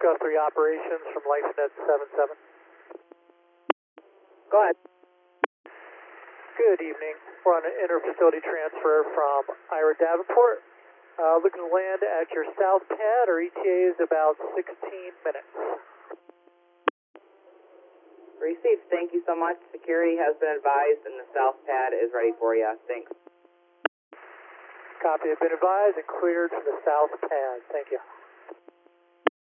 Guthrie Operations from LifeNet 77. Go ahead. Good evening. We're on an inter-facility transfer from Ira Davenport. Looking to land at your south pad. Our ETA is about 16 minutes. Received. Thank you so much. Security has been advised and the south pad is ready for you. Thanks. Copy. Have been advised and cleared for the south pad. Thank you.